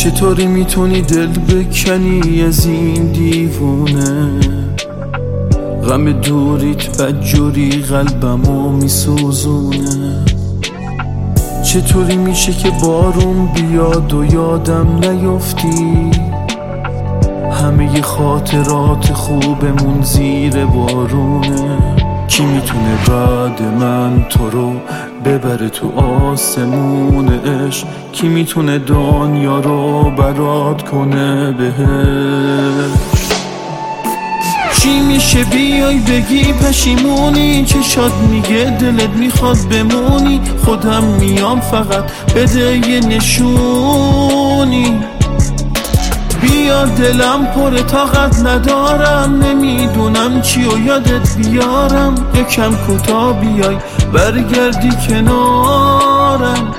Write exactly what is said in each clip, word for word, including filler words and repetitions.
چطوری میتونی دل بکنی از این دیوونه؟ غم دوریت بدجوری قلبمو میسوزونه. چطوری میشه که بارون بیاد و یادم نیفتی؟ همه خاطرات خوبمون زیر بارونه. کی میتونه بعد من تو رو ببره تو آسمون عشق؟ کی میتونه دنیا رو برات کنه بهش؟ چی میشه بیای بگی پشیمونی؟ چشات میگه دلت میخواد بمونی. خودم میام فقط بده یه نشونی. بیا دلم پر طاقت ندارم، نمیدونم چی و یادت بیارم. یکم کوتاه بیای برگردی کنارم.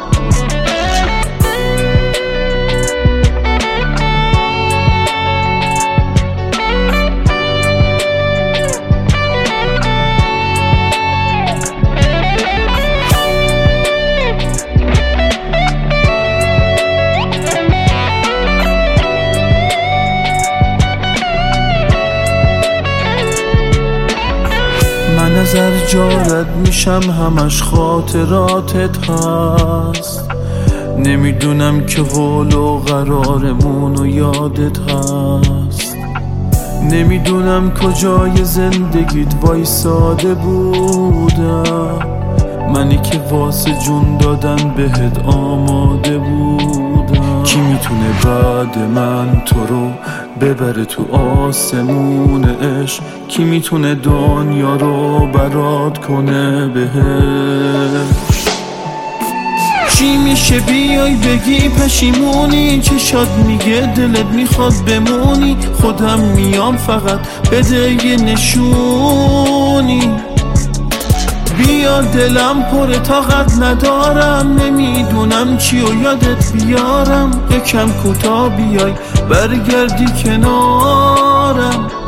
من از هر جا رد میشم همش خاطراتت هست. نمیدونم که قول و قرارمون و یادت هست. نمیدونم کجای زندگیت وایساده بودم. منی که واسه جون دادن بهت آماده بودم. کی میتونه بعد من تو رو ببره تو آسمون عشق؟ کی میتونه دنیا رو برات کنه بهش؟ چی میشه بیای بگی پشیمونی؟ چشات میگه دلت میخواد بمونی. خودم میام فقط بده یه نشونی. بیا دلم پر طاقت ندارم، نمیدونم چی و یادت بیارم. یکم کوتاه بیای برگردی کنارم.